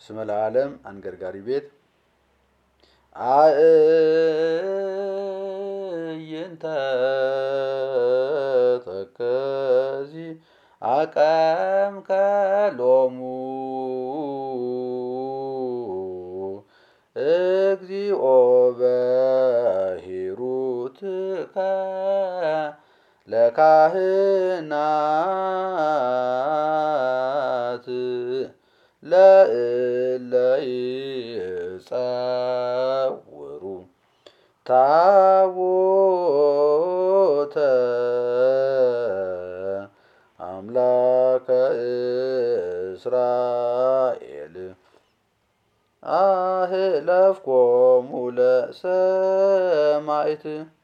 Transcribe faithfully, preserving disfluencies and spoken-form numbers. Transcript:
ስመ ለዓለም አንገርጋሪ ቤት አእይንተ ተከዚ አቀምከ ሎሙ እግዚኦ በሂሩትከ ለካህናት ለእለ ይጸውሩ ታቦተ አምላከ እስራኤል አህለፍኮሙ ለሰማዕት